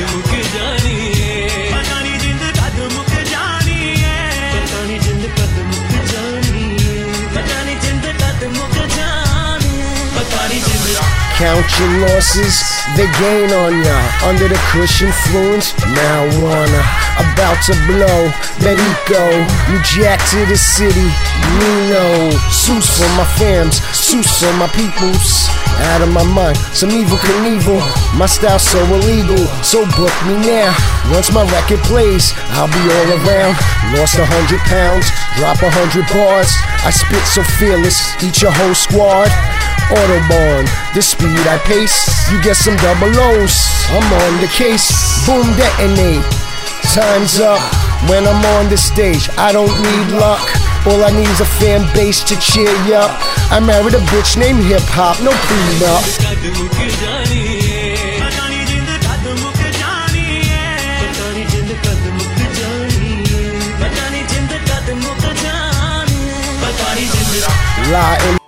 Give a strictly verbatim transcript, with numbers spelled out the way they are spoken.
मुक जानी है, पता नहीं जिंद कद मुक जानी है, पता नहीं जिंद कद मुक जानी है, पता नहीं जिंद कद मुक जानी है, पता नहीं जिंद। Count your losses, they gain on ya. Under the kush influence, marijuana about to blow. Perico, you jack to the city, Nino. Suits for my fams, suits for my peoples. Out of my mind, some evil Knievel. My style so illegal, so book me now. Once my record plays, I'll be all around. Lost a hundred pounds, drop a hundred bars. I spit so fearless, eat your whole squad. Autobahn, the speed I pace. You get some double O's, I'm on the case. Boom, detonate, time's up. When I'm on the stage, I don't need luck. All I need is a fan base to cheer you up. I married a bitch named Hip Hop, no prenup. Lie